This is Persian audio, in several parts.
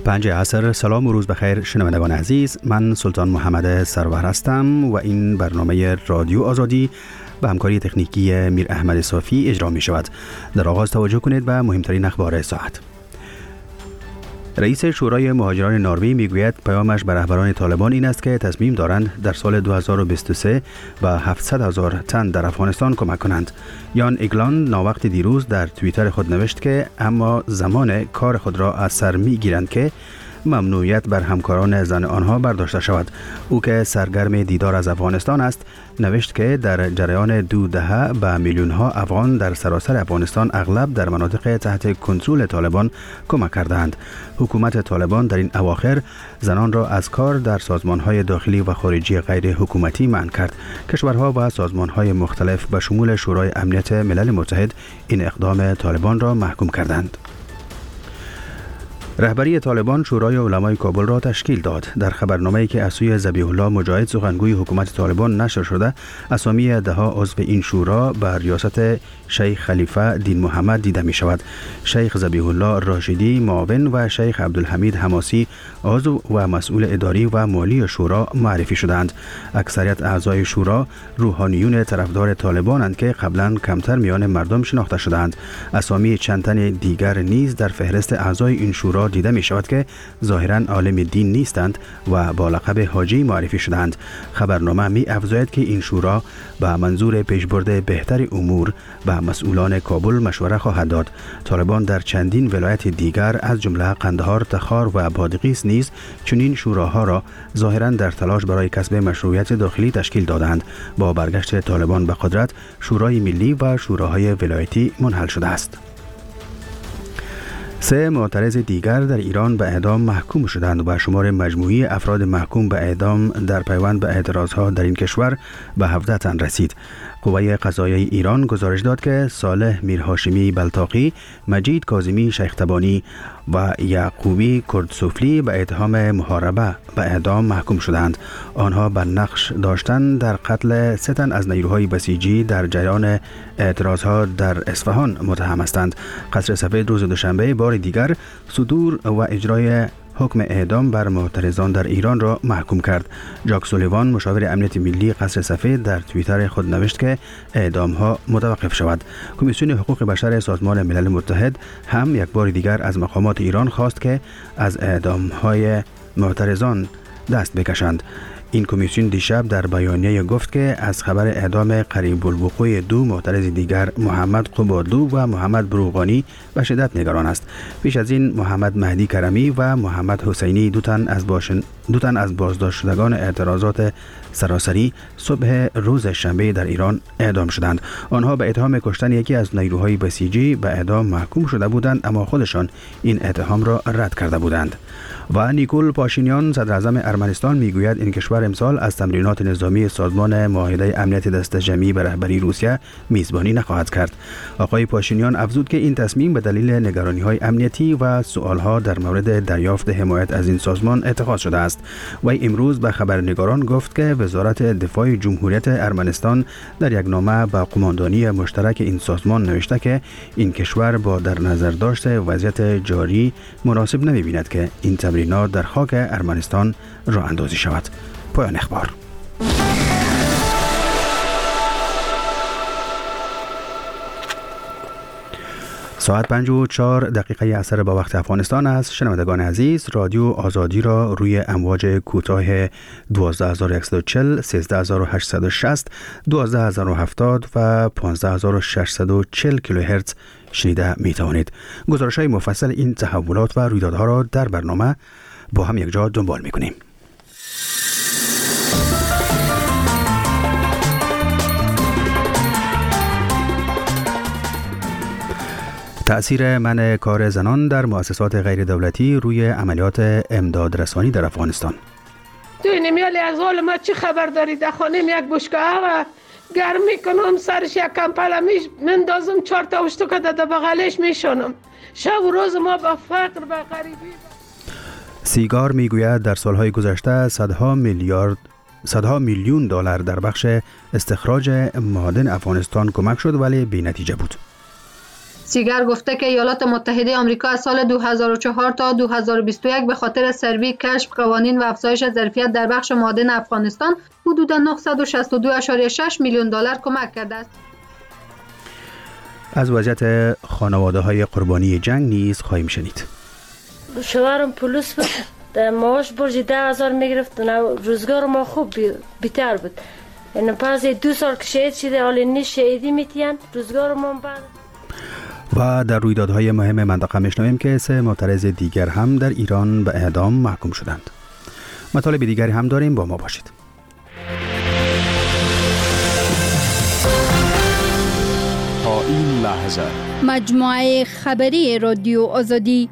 5 عصر. سلام و روز بخیر شنوندگان عزیز، من سلطان محمد سرور هستم و این برنامه رادیو آزادی به همکاری تکنیکی میر احمد صافی اجرا می شود. در آغاز توجه کنید به مهمترین اخبار ساعت. رئیس شورای مهاجران نروژ میگوید پیامش به رهبران طالبان این است که تصمیم دارند در سال 2023 و 700,000 تن در افغانستان کمک کنند. یان اگلاند ناوقت دیروز در توییتر خود نوشت که اما زمان کار خود را از سر میگیرند که ممنوعیت بر همکاران زن آنها برداشته شود. او که سرگرم دیدار از افغانستان است نوشت که در جریان 2 دهه به میلیون ها افغان در سراسر افغانستان اغلب در مناطق تحت کنترل طالبان کمک کردند. حکومت طالبان در این اواخر زنان را از کار در سازمان های داخلی و خارجی غیر حکومتی منع کرد. کشورها و سازمان های مختلف به شمول شورای امنیت ملل متحد این اقدام طالبان را محکوم کردند. رهبری طالبان شورای علمای کابل را تشکیل داد. در خبرنامه‌ای که از سوی ذبیح الله مجاهد سخنگوی حکومت طالبان نشر شده، اسامی 10 عضو این شورا به ریاست شیخ خلیفه دین محمد دیده می شود. شیخ ذبیح الله راشدی معاون و شیخ عبدالحمید حماسی عضو و مسئول اداری و مالی شورا معرفی شدند. اکثریت اعضای شورا روحانیون طرفدار طالبانند که قبلا کمتر میان مردم شناخته شدند. اسامی چند تن دیگر نیز در فهرست اعضای این شورا دیده می شود که ظاهراً عالم دین نیستند و با لقب حاجی معرفی شدند. خبرنامه می افزاید که این شورا به منظور پیشبرد بهتر امور به مسئولان کابل مشوره خواهد داد. طالبان در چندین ولایت دیگر از جمله قندهار، تخار و بادغیس نیز چنین شوراها را ظاهراً در تلاش برای کسب مشروعیت داخلی تشکیل دادند. با برگشت طالبان به قدرت، شورای ملی و شوراهای ولایتی منحل شده است. 3 معترض دیگر در ایران به اعدام محکوم شدند و شمار مجموعی افراد محکوم به اعدام در پیوند به اعتراضها در این کشور به 17 تن رسید. قوه قضاییه ایران گزارش داد که صالح میرهاشمی بلتاقی، مجید کاظمی شیخ تبانی و یعقوبی کردسفلی به اتهام محاربه به اعدام محکوم شدند. آنها به نقش داشتن در قتل 3 تن از نیروهای بسیجی در جریان اعتراضها در اصفهان متهم هستند. قصر سفید روز دوشنبه بار دیگر صدور و اجرای حکم اعدام بر معترضان در ایران را محکوم کرد. جاک سولیوان مشاور امنیت ملی قصر سفید در توییتر خود نوشت که اعدام ها متوقف شود. کمیسیون حقوق بشر سازمان ملل متحد هم یک بار دیگر از مقامات ایران خواست که از اعدام های معترضان دست بکشند. این کمیسیون دیشب در بیانیه گفت که از خبر اعدام قریب الوقوع 2 معترض دیگر محمد قبادلو و محمد بروغانی به شدت نگران است. پیش از این محمد مهدی کرمی و محمد حسینی دو تن از بازداشت شدگان اعتراضات سراسری صبح روز شنبه در ایران اعدام شدند. آنها به اتهام کشتن یکی از نیروهای بسیجی به اعدام محکوم شده بودند، اما خودشان این اتهام را رد کرده بودند. و نیکول پاشینیان صدر اعظم ارمنستان میگوید این کشور امسال از تمرینات نظامی سازمان معاهده امنیت دست جمعی به رهبری روسیه میزبانی نخواهد کرد. آقای پاشینیان افزود که این تصمیم به دلیل نگرانی‌های امنیتی و سوالها در مورد دریافت حمایت از این سازمان اتخاذ شده است. وی امروز به خبرنگاران گفت که وزارت دفاع جمهوریت ارمنستان در یک نامه به قماندانی مشترک این سازمان نوشته که این کشور با در نظر داشته وضعیت جاری مناسب نمی‌بیند که این تمرینات در خاک ارمنستان راه اندازی شود. پایان اخبار. ساعت 5:04 عصر با وقت افغانستان است. شنوندگان عزیز، رادیو آزادی را روی امواج کوتاه 12140، 13860، 12070 و 15640 کیلوهرتز شنیده می توانید. گزارش‌های مفصل این تحولات و رویدادها را در برنامه با هم یک جا دنبال می کنیم. تأثیر منع کار زنان در مؤسسات غیر دولتی روی عملیات امداد رسانی در افغانستان. تو این میالی از حال ما چی خبر دارید؟ خانم یک بشکه و گرم میکنم، سرش یک کمپل مندازم، 4 تا اشتکه در بغلش میشونم. شب و روز ما با فقر و غریبی. سیگار میگوید در سالهای گذشته صدها میلیون دلار در بخش استخراج معادن افغانستان کمک شد ولی بی نتیجه بود. سیگر گفته که ایالات متحده آمریکا از سال 2004 تا 2021 به خاطر سروی، کشف قوانین و افزایش ظرفیت در بخش معادن افغانستان حدود 962.6 میلیون دلار کمک کرده است. از وضعیت خانواده های قربانی جنگ نیز خواهیم شنید. شوهرم پلیس بود، معاش برج 10,000 میگرفت، روزگار ما خوب بیتر بود. این پس 2 سال که شهید شده، حالی نیست شهیدی میتین روزگار ما بعد. و در رویدادهای مهم منطقه میشنویم که 3 معترض دیگر هم در ایران به اعدام محکوم شدند. مطالب دیگری هم داریم، با ما باشید. تا این لحظه مجموعه خبری رادیو آزادی.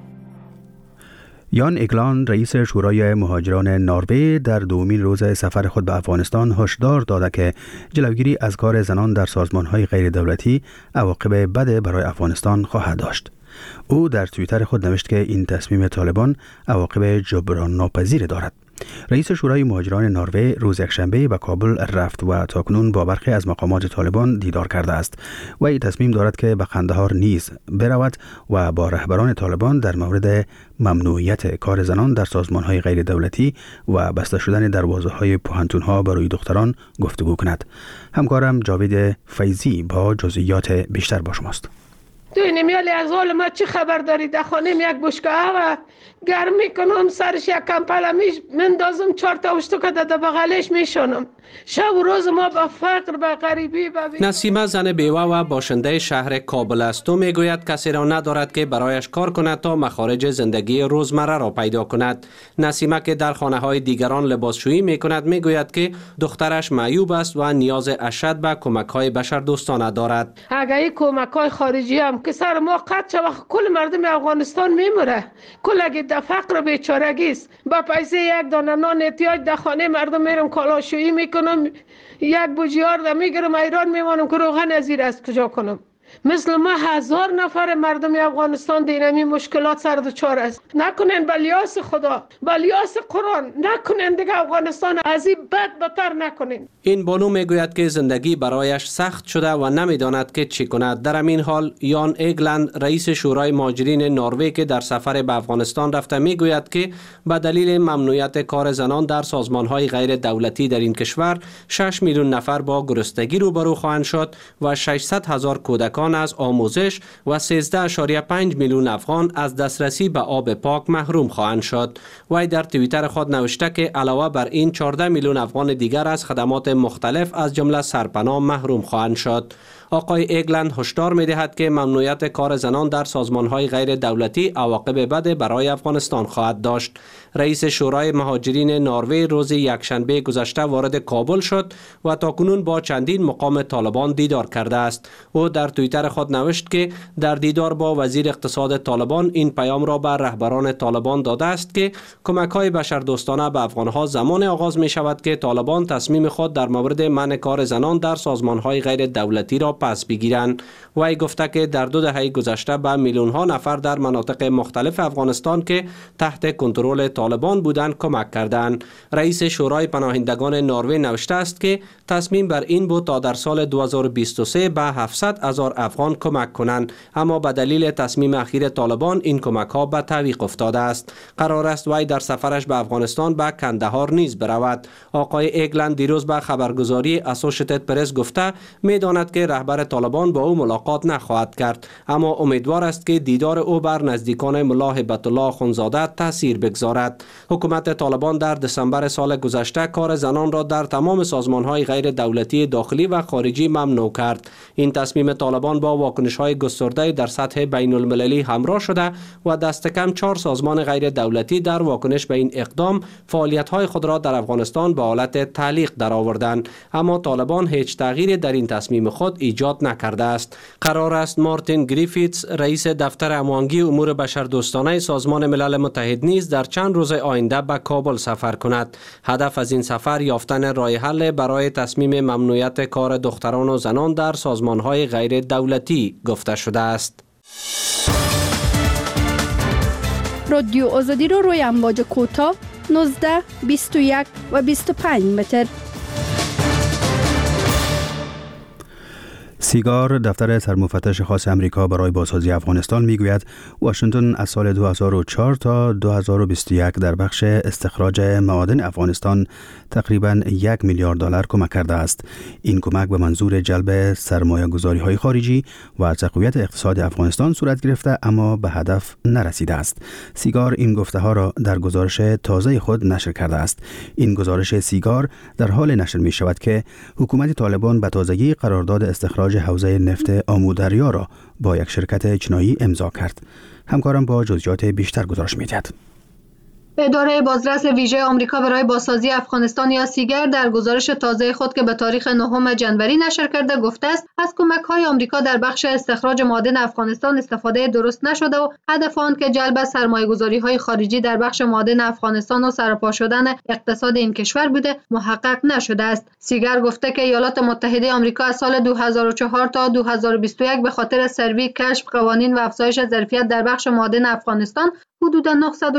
یان اگلاند رئیس شورای مهاجران نروژ در دومین روز سفر خود به افغانستان هشدار داده که جلوگیری از کار زنان در سازمان‌های غیر دولتی عواقب بد برای افغانستان خواهد داشت. او در توییتر خود نوشت که این تصمیم طالبان عواقب جبران ناپذیر دارد. رئیس شورای مهاجران نروژ روز یکشنبه به کابل رفت و تاکنون با برخی از مقامات طالبان دیدار کرده است و این تصمیم دارد که به قندهار نیز برود و با رهبران طالبان در مورد ممنوعیت کار زنان در سازمان‌های غیر دولتی و بسته شدن دروازه‌های پوهنتون‌ها برای دختران گفتگو کند. همکارم جاوید فیضی با جزئیات بیشتر با شماست. توی نمیالی از حال ما چی خبر دارید؟ در خانم یک بشکه و گرم میکنم، سرش یک کمپل مندازم، 4 تا اشتو که در بغلش میشونم. شب و روز ما با فقر، با غریبی، نسیمه زن بیوه و باشنده شهر کابل است. او میگوید کسی را ندارد که برایش کار کند تا مخارج زندگی روزمره را پیدا کند. نسیمه که در خانه های دیگران لباسشویی میکند میگوید که دخترش معیوب است و نیاز اشد به کمک های بشردوستانه دارد. اگه این کمک های خارجی هم که سر ما قطع شود، کل مردم افغانستان میموره. کل اگه در فقر بیچارگی است، با پیسه یک دانه نان احتیاج در خانه مردم میرم کالاشویی میکنم، یک بوجیار در میگیرم ایران میمانم که روغن از زیر از کجا کنم. مثل ما 1000 نفر مردم افغانستان دینمی مشکلات سر دچار است. نکنین بلیاس خدا، بلیاس قرآن، نکنین دیگه افغانستان از این بدتر نکنین. این بانو میگوید که زندگی برایش سخت شده و نمیداند که چی کند. در همین حال یان اگلند رئیس شورای مهاجرین نروژ که در سفر به افغانستان رفته میگوید که به دلیل ممنوعیت کار زنان در سازمان‌های غیر دولتی در این کشور 6 میلیون نفر با گرسنگی روبرو خواهند شد و 600,000 کودکان از آموزش و 13.5 میلیون افغان از دسترسی به آب پاک محروم خواهند شد. وی در توییتر خود نوشته که علاوه بر این 14 میلیون افغان دیگر از خدمات مختلف از جمله سرپناه محروم خواهند شد. آقای اگلند هشدار می‌دهد که ممنوعیت کار زنان در سازمان‌های غیر دولتی عواقب بد برای افغانستان خواهد داشت. رئیس شورای مهاجرین نروژ روز یکشنبه گذشته وارد کابل شد و تاکنون با چندین مقام طالبان دیدار کرده است. او در توییتر خود نوشت که در دیدار با وزیر اقتصاد طالبان این پیام را به رهبران طالبان داده است که کمک‌های بشردوستانه به افغان‌ها زمان آغاز می‌شود که طالبان تصمیم خود در مورد منع کار زنان در سازمان‌های غیر دولتی را پس بگیرند. وی گفته که در 2 دهه گذشته به میلیون‌ها نفر در مناطق مختلف افغانستان که تحت کنترل طالبان بودند کمک کردند. رئیس شورای پناهندگان نروژ نوشته است که تصمیم بر این بود تا در سال 2023 به 700,000 افغان کمک کنند، اما به دلیل تصمیم اخیر طالبان این کمک‌ها به تعویق افتاده است. قرار است وی در سفرش به افغانستان به کندهار نیز برود. آقای اگلند دیروز به خبرگزاری اسوشیتد پرس گفته می‌داند که رهبر طالبان با او ملاقات نخواهد کرد، اما امیدوار است که دیدار او بر نزدیکان ملا هیبت الله اخوندزاده تاثیر بگذارد. حکومت طالبان در دسامبر سال گذشته کار زنان را در تمام سازمان‌های غیر دولتی داخلی و خارجی ممنوع کرد. این تصمیم طالبان با واکنش‌های گسترده در سطح بین‌المللی همراه شده و دست کم 4 سازمان غیر دولتی در واکنش به این اقدام فعالیت‌های خود را در افغانستان به حالت تعلیق درآوردند، اما طالبان هیچ تغییری در این تصمیم خود ایجاد نکرده است. قرار است مارتین گریفیتس رئیس دفتر هماهنگی امور بشردوستانه سازمان ملل متحد نیز در چند روز آینده به کابل سفر کند. هدف از این سفر یافتن راه حل برای تصمیم ممنوعیت کار دختران و زنان در سازمان‌های غیر دولتی گفته شده است. رادیو آزادی رو روی امواج کوتاه 19، 21 و 25 متر. سیگار دفتر سرمفتش خاص امریکا برای بازسازی افغانستان میگوید واشنگتن از سال 2004 تا 2021 در بخش استخراج معادن افغانستان تقریباً 1 میلیارد دلار کمک کرده است. این کمک به منظور جلب سرمایه‌گذاری‌های خارجی و تقویت اقتصاد افغانستان صورت گرفته اما به هدف نرسیده است. سیگار این گفته‌ها را در گزارش تازه خود نشر کرده است. این گزارش سیگار در حال نشر می شود که حکومت طالبان به تازگی قرارداد استخراج حوزه نفت آمودریا را با یک شرکت چینایی امضا کرد. همکارم با جزئیات بیشتر گزارش می‌دهد. اداره بازرس ویژه آمریکا برای بازسازی افغانستان یا سیگر در گزارش تازه خود که به تاریخ 9 جنوری نشر کرده گفته است از کمک‌های آمریکا در بخش استخراج معادن افغانستان استفاده درست نشده و هدف آن که جلب سرمایه‌گذاری‌های خارجی در بخش معادن افغانستان و سرپا شدن اقتصاد این کشور بوده محقق نشده است. سیگر گفته که ایالات متحده آمریکا از سال 2004 تا 2021 به خاطر سروی، کشف، قوانین و افزایش ظرفیت در بخش معادن افغانستان حدود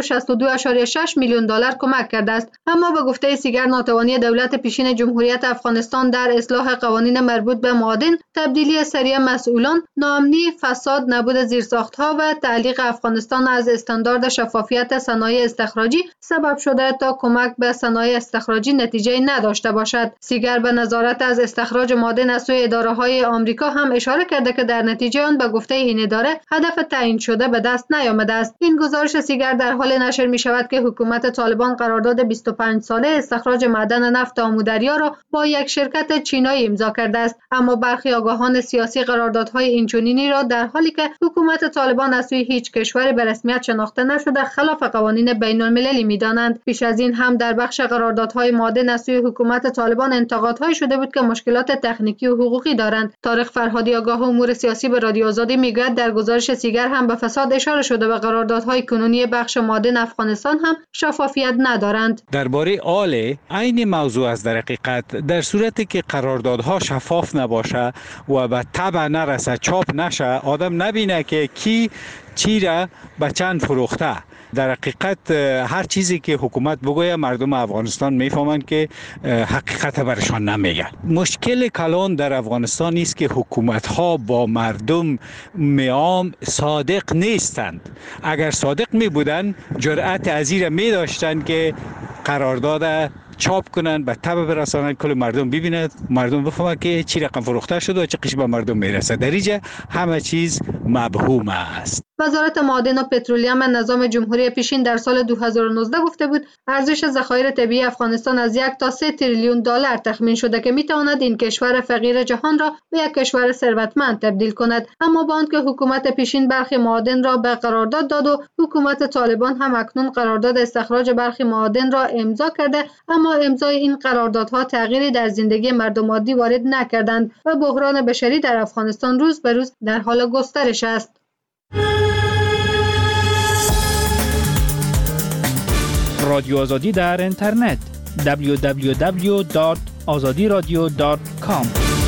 962.6 میلیون دلار کمک کرده است. اما به گفته سیگر ناتوانی دولت پیشین جمهوریت افغانستان در اصلاح قوانین مربوط به معادن، تبدیلی سریع مسئولان، ناامنی، فساد، نبود زیرساخت‌ها و تعلیق افغانستان از استاندارد شفافیت صنایع استخراجی سبب شده تا کمک به صنایع استخراجی نتیجه نداشته باشد. سیگر به نظارت از استخراج معادن از سوی اداره‌های آمریکا هم اشاره کرده که در نتیجه آن به گفته این اداره هدف تعیین شده به دست نیامده است. این گزارش سیگر در حال نشر می شود که حکومت طالبان قرارداد 25 ساله استخراج معدن نفت آمودریا را با یک شرکت چینایی امضا کرده است، اما برخی آگاهان سیاسی قراردادهای اینچنینی را در حالی که حکومت طالبان از سوی هیچ کشوری به رسمیت شناخته نشده خلاف قوانین بین المللی می دانند. پیش از این هم در بخش قراردادهای معادن از سوی حکومت طالبان انتقادهای شده بود که مشکلات تکنیکی و حقوقی دارند. طارق فرهادی آگاه امور سیاسی به رادیو آزادی میگوید در گزارش سیگر هم به فساد اشاره شده و قراردادهای کنونی بخش معادن افغانستان هم شفافیت ندارند. درباره آل عین موضوع است. در حقیقت در صورتی که قراردادها شفاف نباشه و به تبع نرسه، چاپ نشه، آدم نبینه که کی چی را به چند فروخته. در حقیقت هر چیزی که حکومت بگوید مردم افغانستان میفهمند که حقیقت برشان نمیگه. مشکل کلان در افغانستان است که حکومت ها با مردم میام صادق نیستند. اگر صادق می بودند جرأت ازیر می داشتند که قرارداد چاپ کنند، به تبع برسانند، کل مردم ببیند، مردم بفهمند که چی رقم فروخته شده و چه قش به مردم میرسه. در اینجا همه چیز مبهوم است. وزارت معادن و پترولیم نظام جمهوری پیشین در سال 2019 گفته بود ارزش ذخایر طبیعی افغانستان از 1 تا 3 تریلیون دلار تخمین شده که میتواند این کشور فقیر جهان را به یک کشور ثروتمند تبدیل کند. اما با آنکه حکومت پیشین برخی معادن را به قرارداد داد و حکومت طالبان هم اکنون قرارداد استخراج برخی معادن را امضا کرده، اما امضای این قراردادها تغییری در زندگی مردم عادی وارد نکردند و بحران بشری در افغانستان روز به روز در حال گسترش است. رادیو آزادی در اینترنت www.azadiradio.com.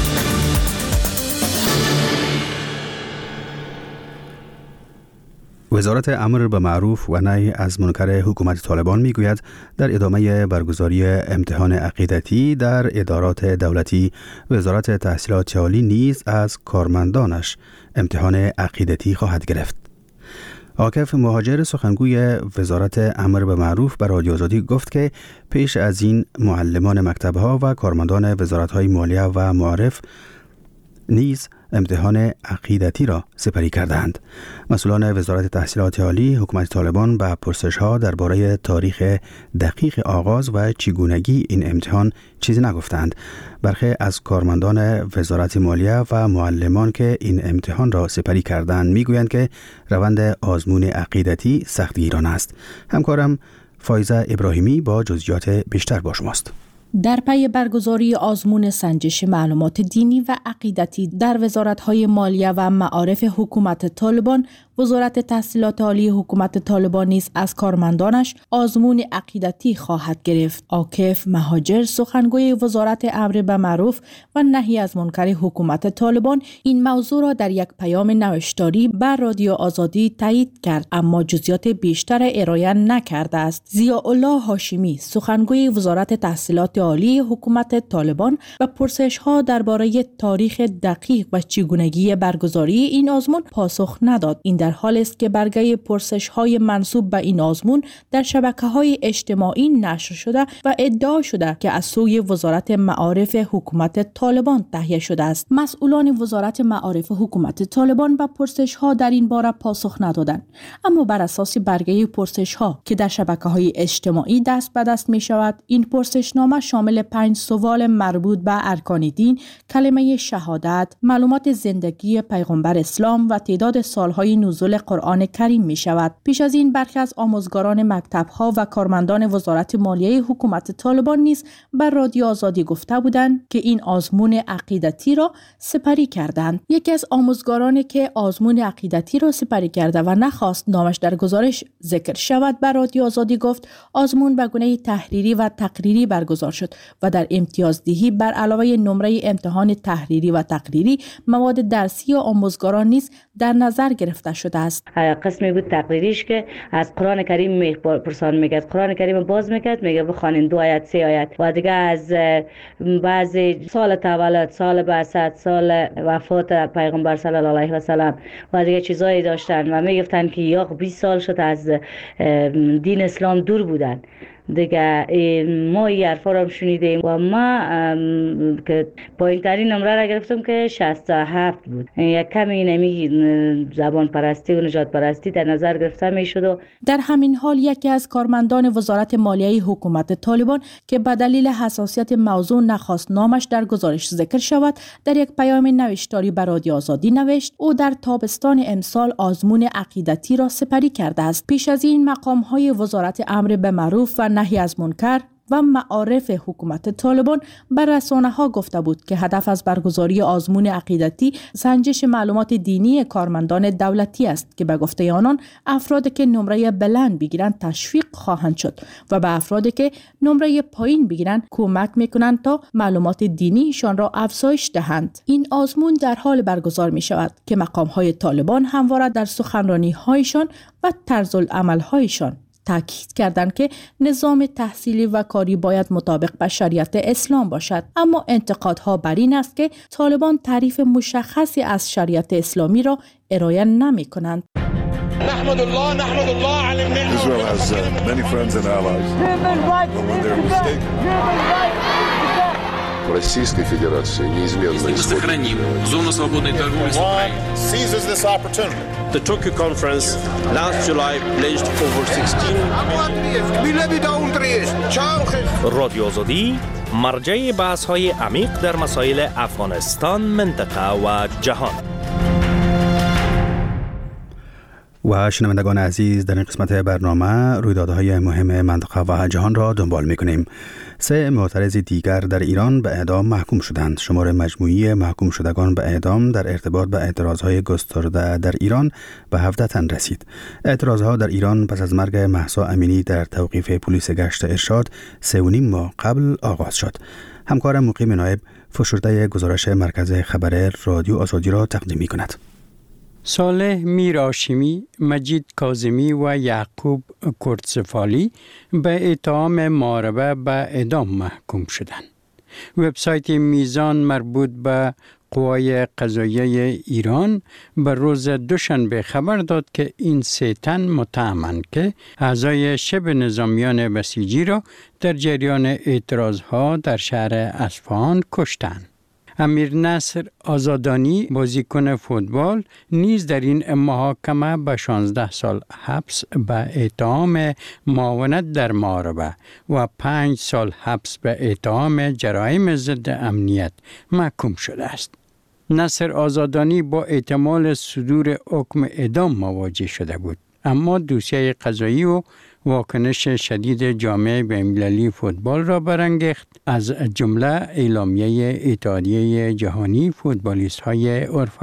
وزارت امر به معروف و نهی از منکر حکومت طالبان میگوید در ادامه برگزاری امتحان عقیدتی در ادارات دولتی، وزارت تحصیلات عالی نیز از کارمندانش امتحان عقیدتی خواهد گرفت. عاکف مهاجر سخنگوی وزارت امر به معروف به رادیو آزادی گفت که پیش از این معلمان مکتب‌ها و کارمندان وزارت‌های مالیه و معارف نیز امتحان عقیدتی را سپری کردند. مسئولان وزارت تحصیلات عالی حکومت طالبان به پرسش‌ها درباره تاریخ دقیق آغاز و چگونگی این امتحان چیزی نگفتند. برخی از کارمندان وزارت مالیه و معلمان که این امتحان را سپری کردند میگویند که روند آزمون عقیدتی سختگیرانه است. همکارم فایزه ابراهیمی با جزئیات بیشتر با شماست. در پی برگزاری آزمون سنجش معلومات دینی و عقیدتی در وزارت‌های مالیه و معارف حکومت طالبان، وزارت تحصیلات عالی حکومت طالبان نیز از کارمندانش آزمون عقیدتی خواهد گرفت. عاکف مهاجر، سخنگوی وزارت امر به معروف و نهی از منکر حکومت طالبان، این موضوع را در یک پیام نوشتاری بر رادیو آزادی تایید کرد، اما جزئیات بیشتر ارائه نکرده است. ضیاءالله هاشمی، سخنگوی وزارت تحصیلات عالی حکومت طالبان، و پرسش‌ها درباره تاریخ دقیق و چگونگی برگزاری این آزمون پاسخ نداد. این در حالی است که برگه پرسش‌های منسوب به این آزمون در شبکه‌های اجتماعی نشر شده و ادعا شده که از سوی وزارت معارف حکومت طالبان تهیه شده است. مسئولان وزارت معارف حکومت طالبان به پرسش‌ها در این باره پاسخ ندادند، اما بر اساس برگه پرسش‌ها که در شبکه‌های اجتماعی دست به دست می‌شود، این پرسشنامه شامل 5 سوال مربوط به ارکان دین، کلمه شهادت، معلومات زندگی پیغمبر اسلام و تعداد سالهای نزول قرآن کریم می شود. پیش از این برخی از آموزگاران مکتب‌ها و کارمندان وزارت مالیه حکومت طالبان نیز بر رادیو آزادی گفته بودند که این آزمون عقیدتی را سپری کردند. یکی از آموزگارانی که آزمون عقیدتی را سپری کرده و نخواست نامش در گزارش ذکر شود بر رادیو آزادی گفت آزمون به گونه تحریری و تقریری برگزار شد و در امتیازدهی بر علاوه نمره امتحان تحریری و تقریری مواد درسی آموزگاران نیز در نظر گرفته شده است. قسمی بود تقریریش که از قرآن کریم میپرسان، میگه قرآن کریم باز میکرد، میگه بخوانین 2 آیت 3 آیت و دیگه از بعضی سال تولد، سال بعثت، سال وفات پیغمبر صلی الله علیه و سلم و دیگه چیزایی داشتن و میگفتن که یا 20 سال شد از دین اسلام دور بودن. دیگه ما این حرفا رو شنیدیم و ما که پایین ترین نمره را گرفتم که 67 بود. یک کمی نمی زبان پرستی و نجات پرستی در نظر گرفته می شد. در همین حال یکی از کارمندان وزارت مالیه حکومت طالبان که به دلیل حساسیت موضوع نخواست نامش در گزارش ذکر شود، در یک پیام نوشتاری به رادیو آزادی نوشت او در تابستان امسال آزمون عقیدتی را سپری کرده است. پیش از این مقام‌های وزارت امر به معروف و نهی از منکر و معارف حکومت طالبان بر رسانه‌ها گفته بود که هدف از برگزاری آزمون عقیدتی سنجش معلومات دینی کارمندان دولتی است که به گفته آنان افرادی که نمره بلند بگیرند تشویق خواهند شد و به افرادی که نمره پایین بگیرند کمک می‌کنند تا معلومات دینیشان را افزایش دهند. این آزمون در حال برگزار می شود که مقام‌های طالبان همواره در سخنرانی‌هایشان و طرزالعمل‌هایشان تاکید کردند که نظام تحصیلی و کاری باید مطابق با شریعت اسلام باشد، اما انتقادها بر این است که طالبان تعریف مشخصی از شریعت اسلامی را ارائه نمی‌کنند. نحمد الله على النعمة. Israel has many friends and allies. But when they're mistaken. Российской Федерации неизменно сохраним зону свободной торговли с Украиной. Seizes this opportunity. The Tokyo conference last July pledged over 16 رادیو آزادی مرجع بحث‌های عمیق در مسائل افغانستان، منطقه و جهان. و شنوندگان عزیز، در این قسمت برنامه رویدادهای مهم منطقه و جهان را دنبال می‌کنیم. 3 معترض دیگر در ایران به اعدام محکوم شدند. شمار مجموعی محکوم شدگان به اعدام در ارتباط به اعتراضهای گسترده در ایران به 17 تن رسید. اعتراضها در ایران پس از مرگ مهسا امینی در توقیف پلیس گشت ارشاد 3.5 ماه قبل آغاز شد. همکارم مقیم نایب فشرده گزارش مرکز خبر رادیو آزادی را تقدیم می‌کند. صالح میر هاشمی، مجید کاظمی و یعقوب کردسفالی به اتهام محاربه به اعدام محکوم شدند. وبسایت میزان مربوط به قوای قضاییه ایران به روز دوشنبه خبر داد که این 3 تن متهمند که اعضای شبه نظامیان بسیجی را در جریان اعتراضها در شهر اصفهان کشتند. امیر نصر آزادانی، بازیکن فوتبال، نیز در این محاکمه به 16 سال حبس به اتهام معاونت در محاربه و 5 سال حبس به اتهام جرایم ضد امنیت محکوم شده است. نصر آزادانی با احتمال صدور حکم اعدام مواجه شده بود، اما دوسیه قضایی و واکنش شدید جامعه بین‌المللی فوتبال را برانگیخت، از جمله اعلامیه اتحادیه جهانی فوتبالیست‌های اروپایی.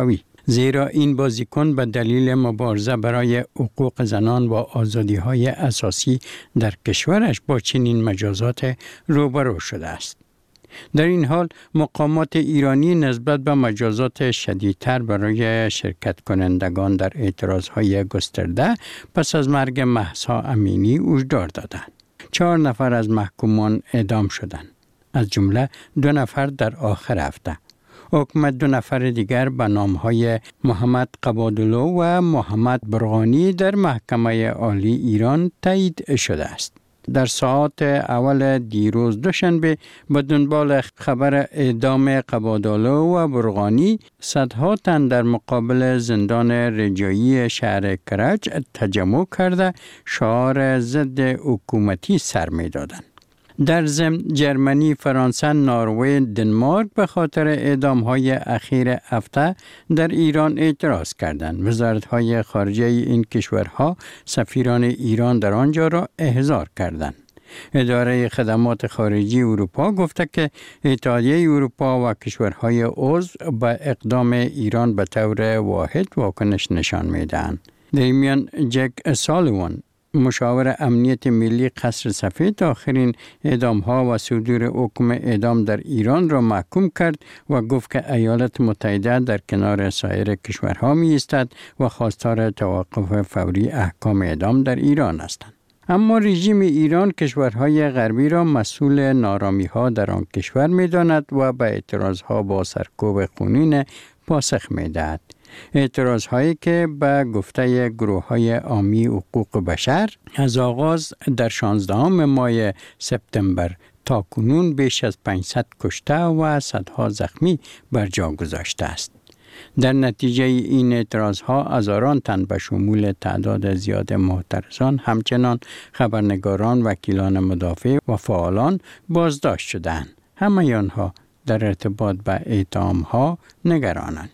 زیرا این بازیکن به دلیل مبارزه برای حقوق زنان و آزادی‌های اساسی در کشورش با چنین مجازات روبرو شده است. در این حال مقامات ایرانی نسبت به مجازات شدیدتر برای شرکت کنندگان در اعتراضهای گسترده پس از مرگ مهسا امینی هشدار دادند. 4 نفر از محکومان اعدام شدند، از جمله 2 نفر در آخر هفته. حکم 2 نفر دیگر به نامهای محمد قبادلو و محمد برغانی در محکمه عالی ایران تایید شده است. در ساعات اول دیروز دوشنبه به دنبال خبر اعدام قبادلو و برغانی صدها تن در مقابل زندان رجایی شهر کرج تجمع کرده شعار ضد حکومتی سر می دادند. در ضمن جرمنی، فرانسه، نروژ، دنمارک به خاطر اعدام‌های اخیر هفته در ایران اعتراض کردند. وزارت‌های خارجه این کشورها سفیران ایران در آنجا را احضار کردند. اداره خدمات خارجی اروپا گفته که اتحادیه اروپا و کشورهای عضو به اقدام ایران به طور واحد واکنش نشان می‌دهند. در میان جک سالیوان، مشاور امنیت ملی قصر سفید، آخرین اعدام‌ها و صدور حکم اعدام در ایران را محکوم کرد و گفت که ایالات متحده در کنار سایر کشورها می‌ایستد و خواستار توقف فوری احکام اعدام در ایران هستند. اما رژیم ایران کشورهای غربی را مسئول نارامی‌ها در آن کشور می‌داند و به اعتراض‌ها با سرکوب خونین پاسخ می‌دهد. اعتراض‌هایی که به گفته گروه‌های حامی حقوق بشر از آغاز در 16 ماه سپتامبر تا کنون بیش از 500 کشته و صدها زخمی بر جا گذاشته است. در نتیجه این اعتراض‌ها هزاران تن به شمول تعداد زیاد معترضان، همچنان خبرنگاران، وکیلان مدافع و فعالان بازداشت شدند. همه آنها در ارتباط به اتهام‌ها نگرانند.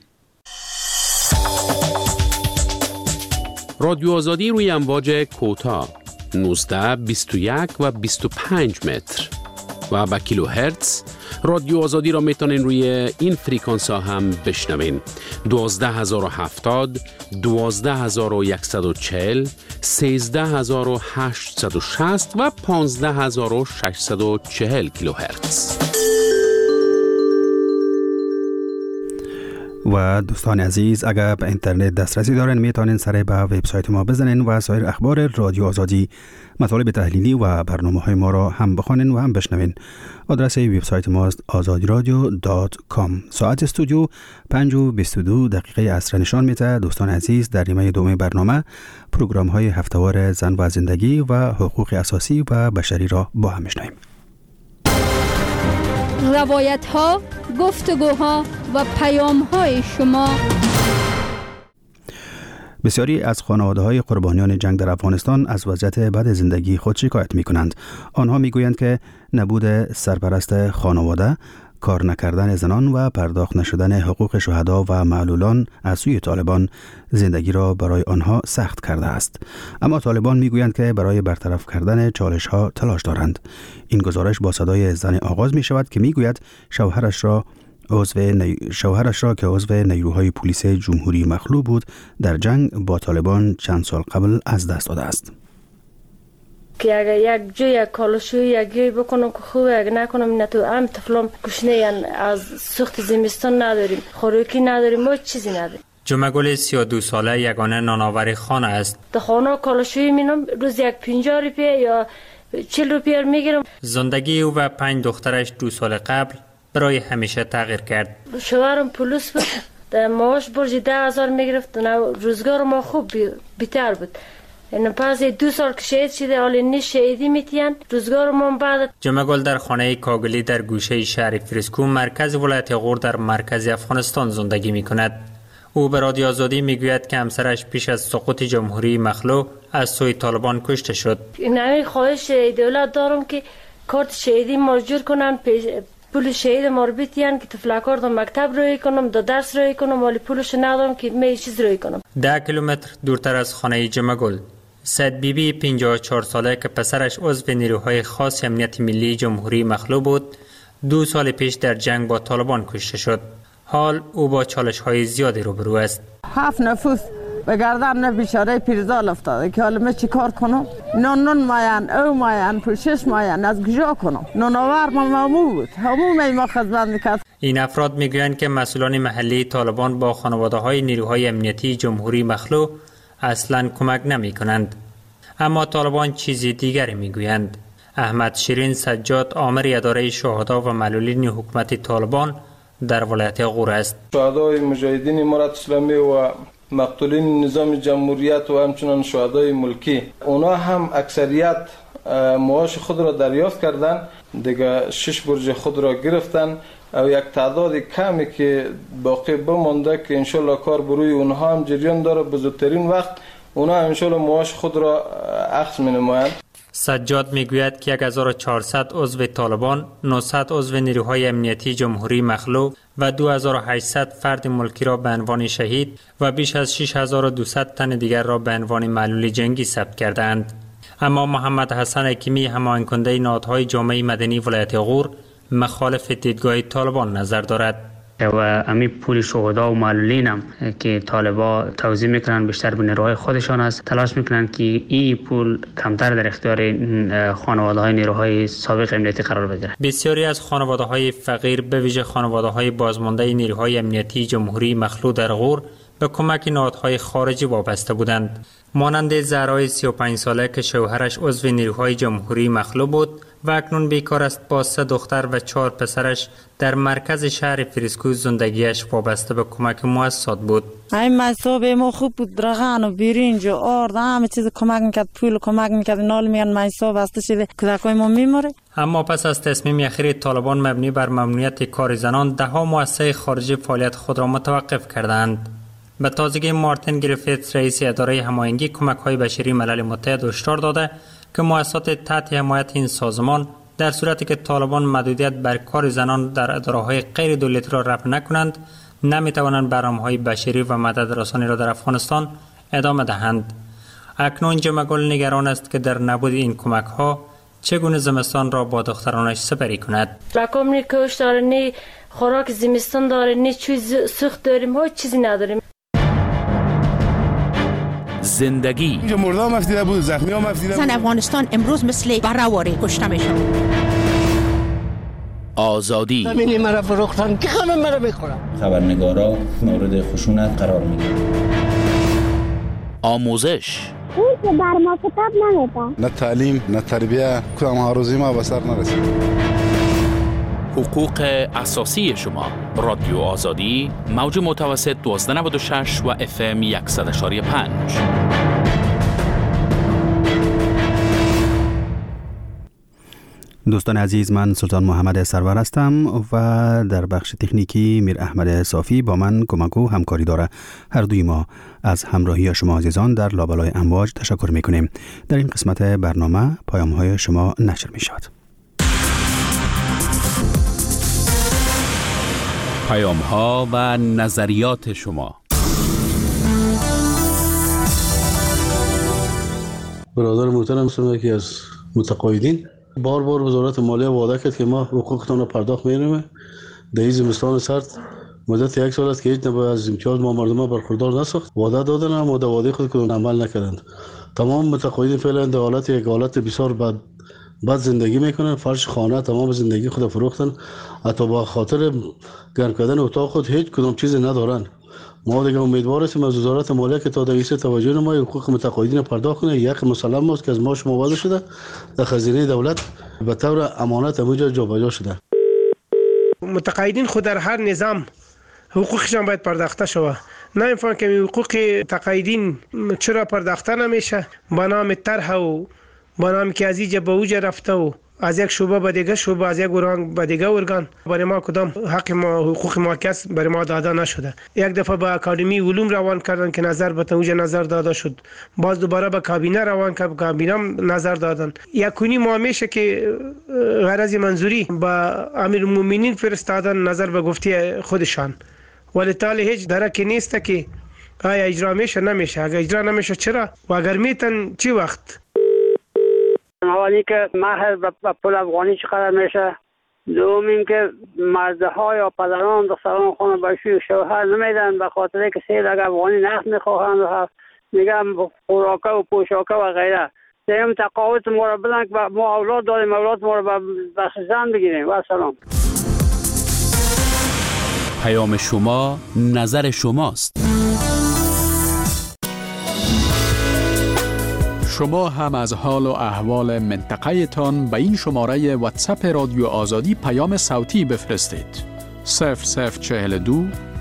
رادیو آزادی روی امواج کوتاه 19، 21 و 25 متر و با کیلو هرتز. رادیو آزادی را میتونین روی این فریکانس ها هم بشنوین: 12070، 12140، 13860 و 15640 کیلو هرتز. و دوستان عزیز، اگر به اینترنت دسترسی دارین میتونین سر به وبسایت ما بزنین و سایر اخبار رادیو آزادی، مطالب تحلیلی و برنامه‌های ما را هم بخوانین و هم بشنوین. آدرس وبسایت ما است azadiradio.com. ساعت استودیو 5:22 عصر نشان میده. دوستان عزیز، در نیمه دوم برنامه پروگرام‌های هفته‌وار زن و زندگی و حقوق اساسی و بشری را با هم میشنویم. روایت ها، گفتگوها و پیام های شما. بسیاری از خانواده‌های قربانیان جنگ در افغانستان از وضعیت بد زندگی خود شکایت می‌کنند. آنها می‌گویند که نبود سرپرست خانواده، کار نکردن زنان و پرداخت نشدن حقوق شهدا و معلولان از سوی طالبان زندگی را برای آنها سخت کرده است. اما طالبان میگویند که برای برطرف کردن چالش‌ها تلاش دارند. این گزارش با صدای زن آغاز می شود که میگوید شوهرش را که عضو نیروهای پلیس جمهوری مخلوع بود در جنگ با طالبان چند سال قبل از دست داده است. که اگر یک جو یک کالاشوی یک جوی بکنم که خوبه، اگر نکنم نه تو هم طفلام گشنه از سوخت زمستان نداریم، خوراکی نداریم، ما چیزی نداریم. جمعگل 32 ساله یگانه نانآور خانه است. در خانه کالاشوی مینم روز یک 50 روپیه یا 40 روپیه میگیرم. زندگی او و 5 دخترش 2 سال قبل برای همیشه تغییر کرد. شوهرم پلیس بود، در معاش برج 10,000 میگرفت، روزگار ما خوب بیتر بود. این پس 2 سال که شهید شده، حالی نیش شهیدی میتین روزگار ما بعد. جمعگل در خانه کاگلی در گوشه شهر فریسکو مرکز ولایت غور در مرکز افغانستان زندگی میکند. او به رادیو آزادی میگوید که همسرش پیش از سقوط جمهوری مخلوع از سوی طالبان کشته شد. این خواهش دولت دارم که کارت شهیدی مرجور کنن، پول شهید ما رو بیتین که تفلکار در مکتب روی کنم، در درس روی کنم، ولی پولش ندارم که می چیز روی کنم. 10 کیلومتر دورتر از خانه جمعگل، سید بیبی 54 ساله که پسرش عضو نیروهای خاص امنیت ملی جمهوری مخلوع بود، 2 سال پیش در جنگ با طالبان کشته شد. حال او با چالش‌های زیادی روبرو است. 7 نفوس به گردن بیچاره پیرزال افتاده که حالا من چی کار کنم؟ نون ماین، او ماین، پوشش ماین، از کجا کنم؟ نوناور مامو بود، همون ما خدمت میکرد. این افراد میگویند که مسئولان محلی طالبان با خانواده‌های نیروهای امنیتی جمهوری مخلوع اصلاً کمک نمی‌کنند. اما طالبان چیز دیگری میگویند. احمد شیرین سجاد آمر اداره شهدا و معلولین حکومت طالبان در ولایت غور است. شهدای مجاهدین امارت اسلامی و مقتولین نظام جمهوریت و همچنان شهدای ملکی، اونا هم اکثریت معاش خود را دریافت کردند، دیگه 6 برج خود را گرفتن و یک تعداد کمی که باقی بمانده که انشالله کار بروی اونها هم جریان داره، به زودترین وقت اونا انشالله معاش خود را اخذ می‌نمایند. سجاد میگوید که 1400 عضو طالبان، 900 عضو نیروهای امنیتی جمهوری مخلوع و 2800 فرد ملکی را به عنوان شهید و بیش از 6200 تن دیگر را به عنوان معلول جنگی ثبت کردند. اما محمد حسن حکیمی، هماهنگ کننده نهادهای جامعه مدنی ولایت غور، مخالف دیدگاه طالبان نظر دارد. و امی پول شهدا و معلولین هم که طالبا توزیع میکنن بیشتر به نیروهای خودشان است، تلاش میکنن که این پول کمتر در اختیار خانواده های نیروهای سابق امنیتی قرار بگیرد. بسیاری از خانواده های فقیر، به ویژه خانواده های بازمانده نیروهای امنیتی جمهوری مخلوع در غور، به کمک نهادهای خارجی وابسته بودند. مانند زهرای 35 ساله که شوهرش عضو نیروهای جمهوری مخلوع بود و اکنون بیکار است، با 3 دختر و 4 پسرش در مرکز شهر فریسکو زندگیش وابسته به کمک مؤسسات بود. این مصاب ما خوب بود، درغان و برنج و آرد همه چیز کمک میکرد، پول کمک میکرد. نال میگن مصاب بسته شده، کودکای ما میمره. اما پس از تصمیم اخیر طالبان مبنی بر ممنوعیت کار زنان، دهها مؤسسه خارجی فعالیت خود را متوقف کردند. به تازگی مارتین گریفیتس، رئیس اداره هماهنگی کمک‌های بشری ملل متحد، هشدار داده که مؤسسات تحت حمایت این سازمان در صورتی که طالبان محدودیت بر کار زنان در اداره‌های غیر دولتی را رفع نکنند، نمی‌توانند برنامه‌های بشری و مدد رسانی را در افغانستان ادامه دهند. اکنون جمع‌گل نگران است که در نبود این کمک‌ها چگونه زمستان را با دخترانش سپری کند. رقم نی کوش داره، نی خوراک زمستان داره، نی چیز سخت داریم، ها چیزی نداریم. زندگی اینجا مردا هم افتیده بود، زخمی هم افتیده بود. زن افغانستان امروز مثل برآوری کشته میشه. آزادی همینی مرا فروختن که خانم مرا میخورم. خبرنگارا مورد خشونت قرار میگیرن. آموزش اون که بر ما کتاب نمیده. نه تعلیم نه تربیه، کدام هاروزی ما به سر نرسید. حقوق اساسی شما. رادیو آزادی، موج متوسط 1296 و FM 100.5. دوستان عزیز، من سلطان محمد سرور هستم و در بخش تکنیکی میر احمد صافی با من کمک و همکاری داره. هر دوی ما از همراهی شما عزیزان در لابلای امواج تشکر میکنیم. در این قسمت برنامه پیام های شما نشر می شود. پیام ها و نظریات شما. برادر محترم هستم که از متقاعدین بار وزارت مالیه وعده کرد که ما حقوقتان را پرداخت می‌کنیم. در این زمستان سرد مدت 1 سال است که هیچ نوع از امتیاز ما مردم برخوردار نساخت. وعده دادن اما در وعده خود کدام عمل نکردند. تمام متقاعدین فعلا در حالت بسیار بد زندگی میکنن. فرش خانه تمام زندگی خود فروختن، حتی با خاطر گرم کردن اتاق خود هیچ کدام چیز ندارن. ما دیگه امیدوار هستیم از وزارت مالیه که تا دیگه توجه نمای حقوق متقاعدین پرداخت کنه. یک مسلم است که از ما شما وعده شده در خزینه دولت به طور امانت همونجا جابجا شده. متقاعدین خود در هر نظام حقوقشان باید پرداخته شود. نمی‌فهمم که حقوق تقاعدین چرا پرداخته نمیشه. با نام طرح و با نامی که از اینجا به اوجا رفته و از یک شعبه به دیگه شعبه، از یک ارگان به دیگه ارگان، برای ما کدام حق ما حقوق ما کس برای ما داده نشده. یک دفعه به اکادمی علوم روان کردن که نظر به اوجا نظر داده شد، باز دوباره به کابینه روان کرد، کابینه نظر دادن. یکونی ما میشه که غرض منظوری به امیرالمومنین فرستادن نظر به گفته خودشان، ولی تالی هیچ درکی نیست که آیا اجرا میشه نمیشه. اگر اجرا نمیشه چرا و اگر میتن چی وقت؟ حالی که مهر به پول افغانی چقدر میشه؟ دوم اینکه مرده یا پدران دختران خانه باشی و شوهر نمیدن به خاطر که 3 لک افغانی نقد میخواهند و میگم خوراکه و پوشاکه و غیره. سیم تقاوت ما را بدن که ما اولاد داریم، اولاد ما را به زن بگیریم. و سلام. پیام شما نظر شماست. شما هم از حال و احوال منطقه تان به این شماره واتساپ رادیو آزادی پیام صوتی بفرستید. 0042